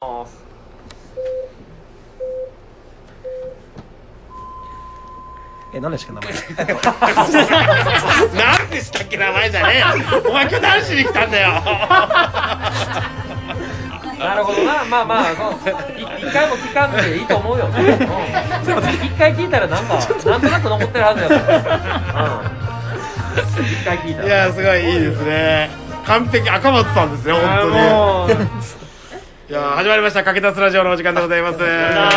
何でしたっけ名前何でしたっけ名前じゃねえお前今日何しに来たんだよなるほどな、まあまあ一回も聞かんでいいと思うよ、一回聞いたらなんとなく残ってるはずやから、一回聞いたら。 いやすごいいいですね。完璧赤松さんですね本当に。いや始まりました駆け出すラジオのお時間でございます。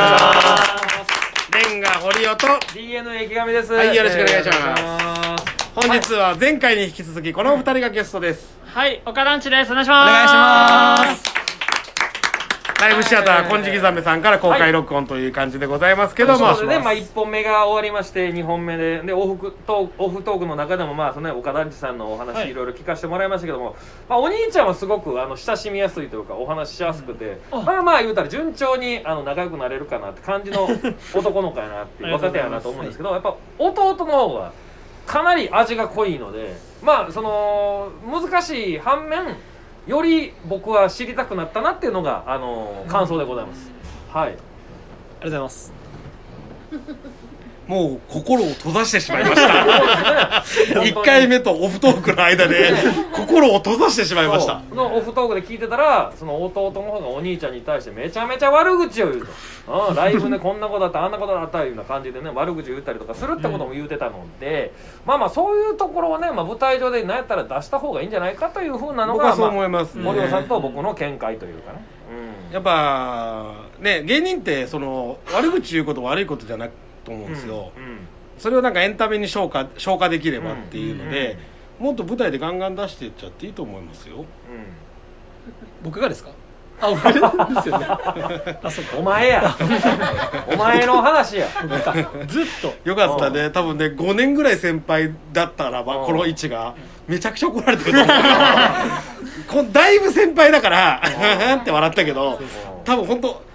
レンガ堀尾と DNA 池上です。 はい、よろしくお願いします。本日は前回に引き続きこのお二人がゲストです。 はい、岡団地です。お願いします。 お願いします。 ライブシアター金色ザメさんから公開録音という感じでございますけども、 そうですね、1本目が終わりまして2本目でオフトークの中でも岡団地さんのお話いろいろ聞かせてもらいましたけども、お兄ちゃんはすごく親しみやすいというかお話しやすくて、言うたら順調に仲良くなれるかなって感じの男の子やなっていう若手やなと思うんですけど、やっぱ弟の方がかなり味が濃いので、難しい反面より僕は知りたくなったなっていうのが感想でございます。はい。ありがとうございます。 もう心を閉ざしてしまいました1回目とオフトークの間で心を閉ざしてしまいました。 のオフトークで聞いてたら、その弟の方がお兄ちゃんに対してめちゃめちゃ悪口を言うと、ライブでこんなことだったあんなことだったいうような感じでね、悪口言ったりとかするってことも言うてたので、そういうところをね、舞台上で何やったら出した方がいいんじゃないかというふうなのが、 僕はそう思いますね。 森尾さんと僕の見解というかね、 やっぱね、芸人ってその悪口言うこと悪いことじゃなくと思うんですよ、それをなんかエンタメに消化できればっていうので、もっと舞台でガンガン出していっちゃっていいと思いますよ。 僕がですか？俺ですよね。 そうか、お前やお前の話やずっとよかったね。多分ね5年ぐらい先輩だったらこの位置がめちゃくちゃ怒られてると思うだいぶ先輩だからって笑ったけど、多分本当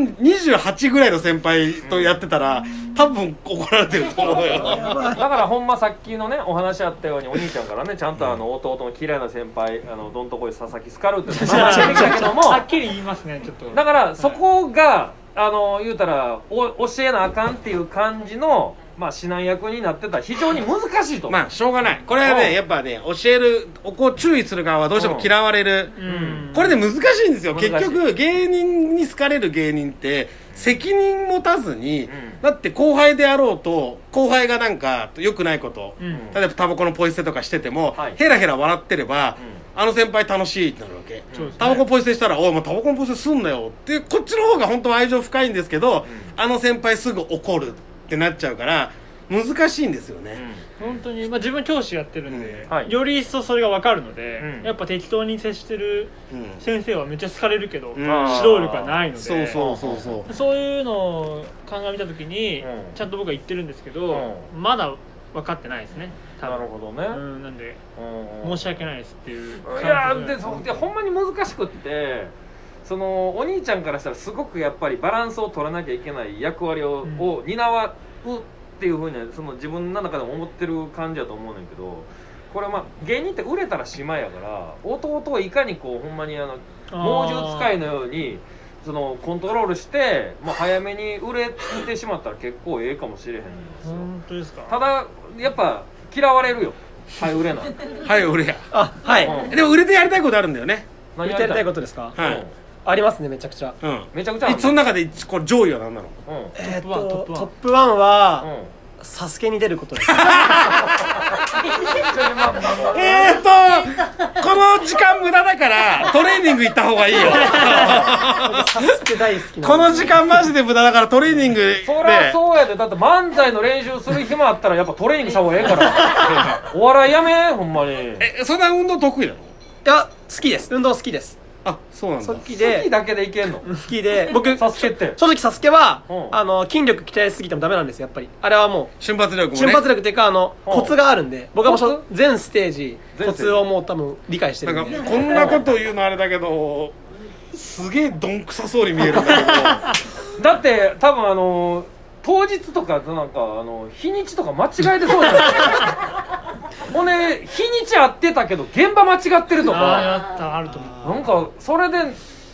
28ぐらいの先輩とやってたら、多分怒られてると思うよ。だからほんまさっきのねお話あったように、お兄ちゃんからねちゃんと弟の嫌いな先輩どんとこい佐々木スカルって名前出てきたけどもはっきり言いますね。ちょっとだからそこが言うたら教えなあかんっていう感じの指南役になってたら非常に難しいと。 しょうがない。これはねやっぱね教える注意する側はどうしても嫌われる。これね難しいんですよ。結局芸人に好かれる芸人って責任持たずに、だって後輩であろうと後輩がなんか良くないこと、例えばタバコのポイ捨てとかしてても、ヘラヘラ笑ってれば、あの先輩楽しいってなるわけ。タバコポイ捨てしたら「おいもうタバコのポイ捨てすんなよ」ってこっちの方が本当は愛情深いんですけど、あの先輩すぐ怒るってなっちゃうから難しいんですよね。 本当に、自分教師やってるんで、より一層それが分かるので、やっぱ適当に接してる先生はめっちゃ好かれるけど、指導力がないので、そういうのを鑑みた時に、ちゃんと僕は言ってるんですけど、まだ分かってないですね。 なるほどね。 なんで申し訳ないですっていう感じ。 いやでほんまに難しくって、そのお兄ちゃんからしたらすごくやっぱりバランスを取らなきゃいけない役割を担わうっていうふうにその自分の中でも思ってる感じだと思うねんけど、これ芸人って売れたらしまいやから、弟をいかにほんまに猛獣使いのようにそのコントロールして早めに売れてしまったら結構ええかもしれへんんですよ。 本当ですか？ ただやっぱ嫌われるよ。売れな売れや。でも売れてやりたいことあるんだよね。 売れてやりたいことですか？ありますね、めちゃくちゃ。 めちゃくちゃ。 その中でこれ上位は何なの？ トップ1はサスケに出ることです。この時間無駄だからトレーニング行った方がいいよ。 サスケ大好きな。 この時間マジで無駄だからトレーニングで。 そりゃそうやで。だって漫才の練習する暇あったらやっぱトレーニングした方がええからお笑いやめほんまに。 そんな運動得意なの？ いや好きです。運動好きです。 そうなんだ。 好きだけでいけんの？ 好きで僕サスケって正直サスケは筋力鍛えすぎてもダメなんですよ。やっぱりあれはもう瞬発力っていうかコツがあるんで、僕はもう全ステージコツをもう多分理解してるんで。 こんなこと言うのあれだけどすげえどんくさそうに見えるんだけどだって多分当日とかなんか日にちとか間違えてそうじゃないほんで日にち合ってたけど現場間違ってるとかあると思う。 なんかそれで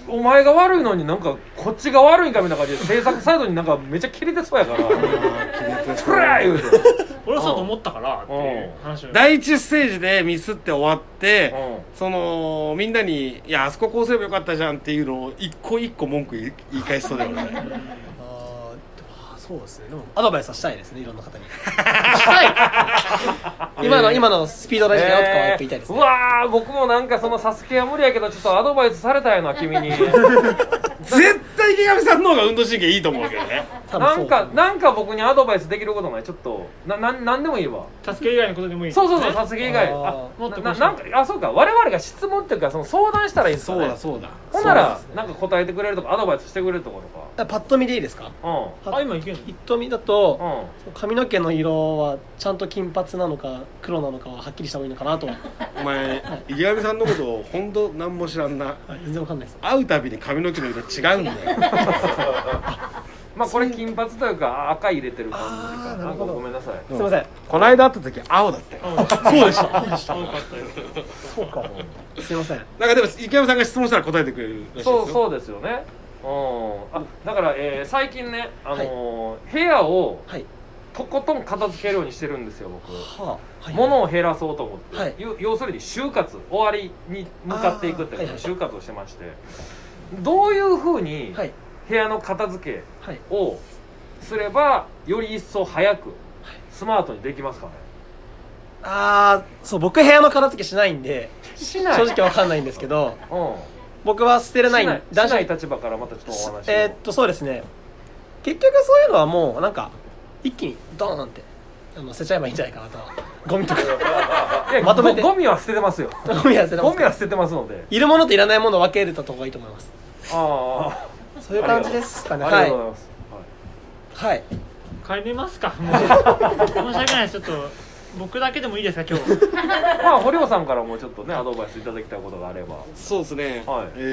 お前が悪いのになんかこっちが悪いんかみたいな感じで制作サイドになんかめっちゃキレてそうやからそれ言うて俺はそうと思ったからっていう話を第一ステージでミスって終わってみんなにいやあそここうすればよかったじゃんっていうのを一個一個文句言い返しそうだよねそうですね。でもアドバイスはしたいですね、いろんな方に。したい。今のスピード大事だよとかはやっぱ言いたいですね。 うわー、僕もなんかそのサスケは無理やけどちょっとアドバイスされたよな君に。 絶対池上さんの方が運動神経いいと思うけどね。 なんか僕にアドバイスできることないちょっとなんでもいいわ。 サスケ以外のことでもいい。 そうサスケ以外。もっとなんかそうか我々が質問っていうかその相談したらいいんですかね。 そうだ。 ほんならなんか答えてくれるとかアドバイスしてくれるところとか。 パッと見でいいですか？ 今いけるの？ パッと見だと髪の毛の色はちゃんと金髪なのか黒なのかははっきりした方がいいのかなと。 お前池上さんのことを本当何も知らんな。 全然わかんないです。 会うたびに髪の毛の色違うんだよ。 まあこれ金髪というか赤入れてる感じかな。ごめんなさい。 すみません。 この間会った時青だったよ。 そうでした。青かったです。そうか。すみません。 なんかでも池上さんが質問したら答えてくれるらしいですよ。 そうですよね。だから最近ね部屋をとことん片付けるようにしてるんですよ僕。物を減らそうと思って要するに就活終わりに向かっていくっていう就活をしてまして、どういうふうに部屋の片付けをすればより一層早くスマートにできますかね。 そう僕部屋の片付けしないんでしない正直わかんないんですけど、僕は捨てれないしない立場からまたちょっとお話を。 そうですね、結局そういうのはもうなんか一気にドーンって捨てちゃえばいいんじゃないかなと。ゴミとかまとめて。 ゴミは捨ててますよ。 ゴミは捨ててますので、 いるものといらないものを分けると方がいいと思います。そういう感じですかね。 ありがとうございます。 はい。 帰りますか。申し訳ないです。ちょっと僕だけでもいいですか今日。 まあ堀尾さんからもちょっとねアドバイスいただきたいことがあれば。 そうですね。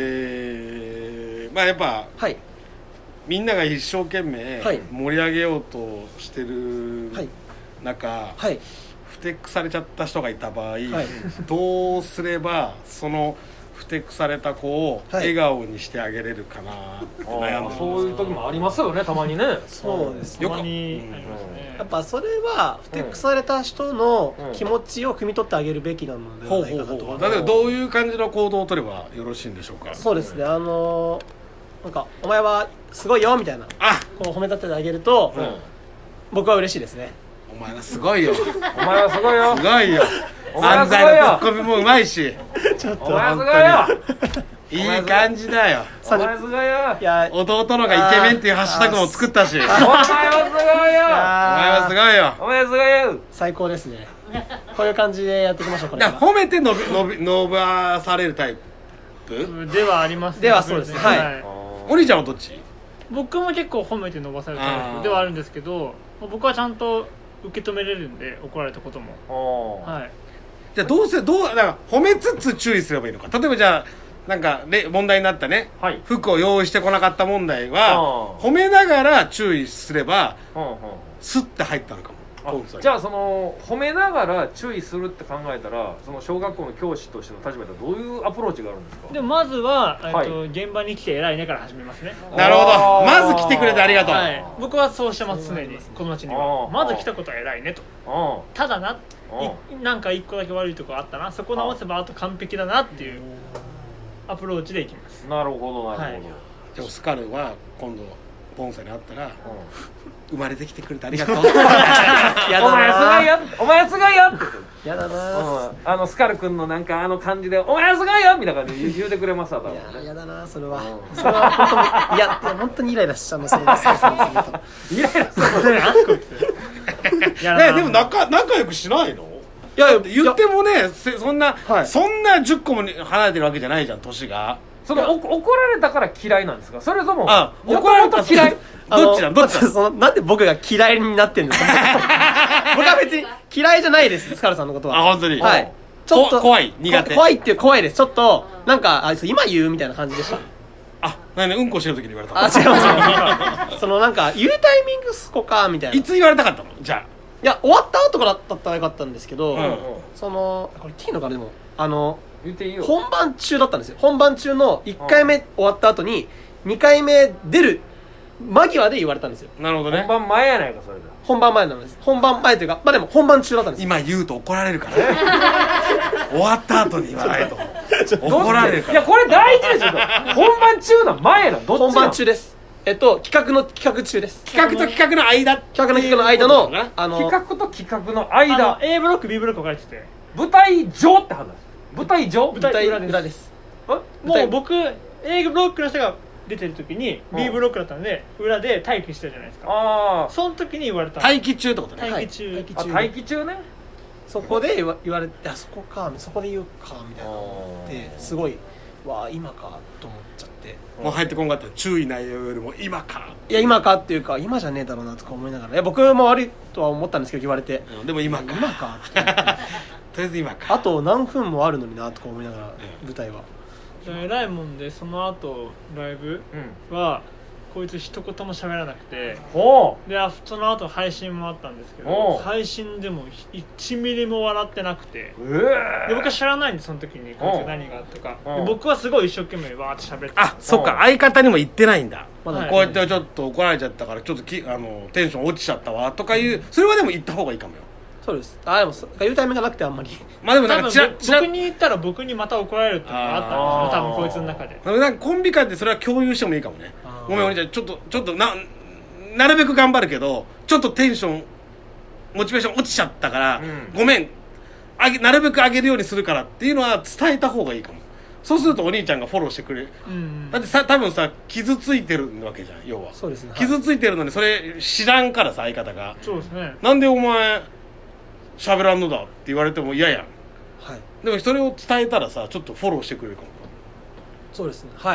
まあやっぱみんなが一生懸命盛り上げようとしてる中、ふてくされちゃった人がいた場合、どうすればそのふてくされた子を笑顔にしてあげれるかなって悩んでます。 そういう時もありますよね、たまにね。 そうですね。 たまにありますね。 やっぱそれはふてくされた人の気持ちを汲み取ってあげるべきなのではないかなと。 だけどどういう感じの行動を取ればよろしいんでしょうか。 そうですね。なんかお前はすごいよみたいなこう褒め立ててあげると僕は嬉しいですね。 お前はすごいよ。 お前はすごいよ。 すごいよ。漫才のツッコミもうまいし。 ちょっとお前すごいよ。 いい感じだよ。 お前すごいよ。 いや弟のがイケメンっていうハッシュタグも作ったし。お前はすごいよ。お前はすごいよ。 お前すごいよ。 最高ですね。こういう感じでやっていきましょう。これ褒めて伸ばされるタイプではありますね。 ではそうですね。はい。 お兄ちゃんはどっち？ 僕も結構褒めて伸ばされるタイプではあるんですけど、僕はちゃんと受け止めれるんで怒られたことも。はい。 じゃあだから褒めつつ注意すればいいのか。例えばじゃあなんか問題になったね、服を用意してこなかった問題は褒めながら注意すればスッて入ったのかも。 じゃあその褒めながら注意するって考えたらその小学校の教師としての立場ではどういうアプローチがあるんですか。 でもまずは現場に来て偉いねから始めますね。 なるほど。まず来てくれてありがとう。 僕はそうしてます。常にこの町にはまず来たことは偉いねと。ただなんか一個だけ悪いとこあったな、そこ直せばあと完璧だなっていうアプローチでいきます。 なるほどなるほど。 でもスカルは今度ボンサに会ったら生まれてきてくれてありがとう。お前すごいよ。お前すごいよ。 やだな。 スカル君のなんか感じでお前すごいよみたいな感じで言うてくれますわ。 やだなそれは。それは本当にいや本当にイライラしちゃうのそれです。 イライラする。 でも仲良くしないの？いや言ってもねそんな10個も離れてるわけじゃないじゃん年が。 その怒られたから嫌いなんですか？それとも怒られた嫌い？どっちなんで僕が嫌いになってんですか？僕は別に嫌いじゃないです、スカルさんのことは。 本当に？ はい。ちょっと怖い、苦手。 怖いっていう怖いです。ちょっとなんか今言うみたいな感じでした。 うんこしてる時に言われた。 違います。そのなんか言うタイミングすこかみたいな。 いつ言われたかったの？じゃあ。 いや終わった後からだったらよかったんですけど、これ言っていいのかな。でも言っていいよ。 本番中だったんですよ。本番中の1回目終わった後に2回目出る間際で言われたんですよ。 なるほどね。 本番前やないかそれで。 本番前なんです。本番前というか、まあでも本番中だったんですよ。 今言うと怒られるから終わった後に言わないと怒られるから。 いやこれ大事ですよ。本番中の前のどっちなの？ 本番中です。企画中です。 企画と企画の間。 企画の間の企画と企画の間。 A ブロック B ブロック分かれてて、 舞台上って話。舞台上？ 舞台裏です。 もう僕 A ブロックの人が出てる時に B ブロックだったんで裏で待機してるじゃないですか。 ああ。 その時に言われた。 待機中ってことね。 待機中。 待機中ね。 そこで言われて、そこで言うかみたいなですごいわあ今かと思っちゃって、 もう入ってこんかったら注意内容よりも今か。 いや今かっていうか今じゃねえだろうなとか思いながら、いや僕も悪いとは思ったんですけど言われて、 でも今かってとりあえず今か。 あと何分もあるのになとか思いながら舞台は偉いもんで、その後ライブはこいつ一言も喋らなくて、でその後配信もあったんですけど、配信でも1ミリも笑ってなくて、で僕は知らないんでその時にこいつ何がとか、で僕はすごい一生懸命わーって喋って、 あ、そっか、相方にも言ってないんだ。 まだこうやってちょっと怒られちゃったからちょっとテンション落ちちゃったわとかいう、それはでも言った方がいいかもよ。 そうです。でも言うタイミングがなくてあんまり。 まあでもなんか僕に言ったら僕にまた怒られるっていうのがあったんですよ、多分こいつの中で。 なんかコンビ間でそれは共有してもいいかもね。ごめんお兄ちゃん、ちょっとなるべく頑張るけどちょっとテンションモチベーション落ちちゃったから、ごめんなるべく上げるようにするからっていうのは伝えた方がいいかも。そうするとお兄ちゃんがフォローしてくれる、だって多分傷ついてるわけじゃん、要は。 そうですね。 傷ついてるのにそれ知らんからさ、相方が。 そうですね。 なんでお前喋らんのだって言われても嫌やん。 はい。 でもそれを伝えたらさ、ちょっとフォローしてくれるかも。 そうですね。はい。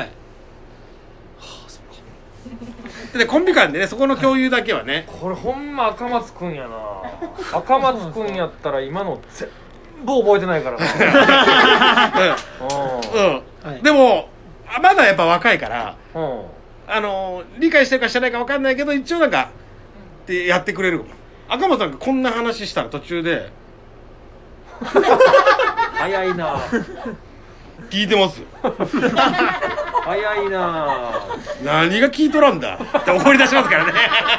でコンビ間でね、そこの共有だけはね。 これほんま赤松くんやな。赤松くんやったら今の全部覚えてないからな。でもまだやっぱ若いから、理解してるかしてないか分かんないけど、一応なんかってやってくれるかも。赤松さんがこんな話したら途中で早いな。 聞いてますよ。 早いな。 何が聞いとらんだって思い出しますからね。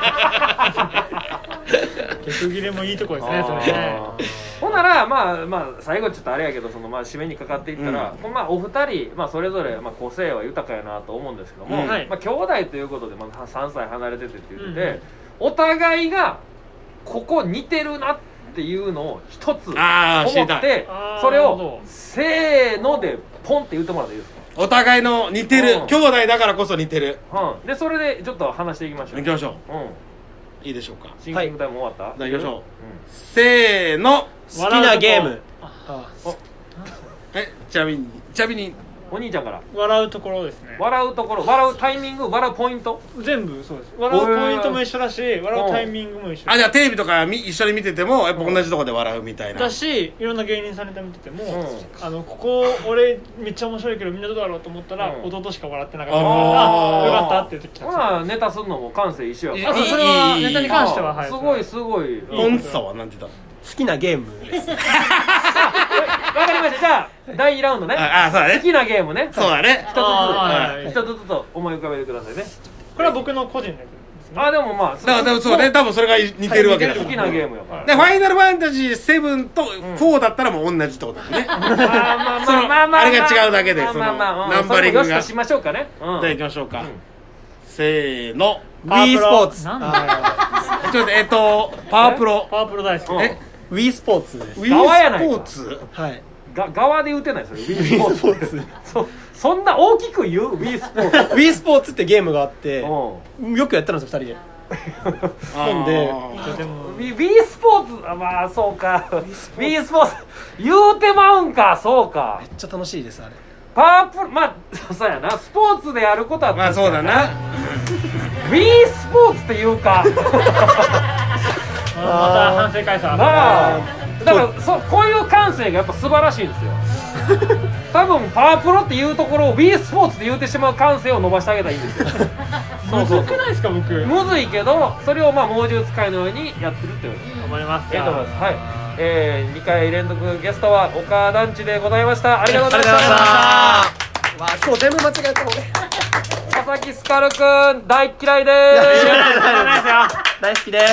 逆切れもいいとこですね、それね。 ほんならまあ最後ちょっとあれやけど、締めにかかっていったら、お二人それぞれ個性は豊かやなと思うんですけども、兄弟ということで3歳離れててって言ってて、お互いがここ似てるなっていうのを一つ思って、それをせーのでポンって言ってもらっていいですか。 お互いの似てる、兄弟だからこそ似てる。 でそれでちょっと話していきましょう。 いきましょう。いいでしょうか。 シンキングタイム終わった。 じゃあいきましょう。せーの。 好きなゲーム。 ちなみにお兄ちゃんから。 笑うところですね。 笑うところ、笑うタイミング、笑うポイント、 全部そうです。笑うポイントも一緒だし、笑うタイミングも一緒。 じゃあテレビとか一緒に見ててもやっぱ同じとこで笑うみたいな。 だし、いろんな芸人さんネタ見てても、ここ俺めっちゃ面白いけどみんなどうだろうと思ったら、弟しか笑ってなかったから、よかったって言ってきた。 ネタするのも感性一緒やから。 それはネタに関してははい。 すごい。 ポンサはなんて言ったの？ 好きなゲームです。 わかりました。じゃあ第2ラウンドね。 そうだね。 好きなゲームね。 そうだね。 一つずつ思い浮かべてくださいね。 これは僕の個人のやつですね。 でもでもそうね、多分それが似てるわけだから。 好きなゲームよ。 でファイナルファンタジー7と4だったらもう同じってことだね。あれが違うだけで、そのナンバリングが。 よしとしましょうかね。 じゃあ行きましょうか。せーの。 Wii スポーツ。 なんだちょっとパワープロ。 パワープロ大好き。 Wii スポーツです。 Wii スポーツ。 はい。 側で言うてないそれ。Wii スポーツ。そんな大きく言う Wii スポーツ。 Wii スポーツってゲームがあって、よくやったんですよ2人で。なんで Wii スポーツ、そうか。Wii スポーツ言うてまうんか。そうか。 めっちゃ楽しいですあれ。 パワープロ、そうやな。スポーツでやることはそうだな。 Wii スポーツっていうか。 また反省会さ。 だからこういう感性がやっぱ素晴らしいんですよ。多分パワープロっていうところを Wii スポーツで言うてしまう感性を伸ばしてあげたらいいんですよ。 むずくないですか僕。 むずいけどそれを猛獣使いのようにやってるっていう。 頑張ります。 と思います。はい。 2回連続ゲストは岡団地でございました。ありがとうございました。 今日全部間違えた俺。 佐々木スカルくん大嫌いです。 大好きです。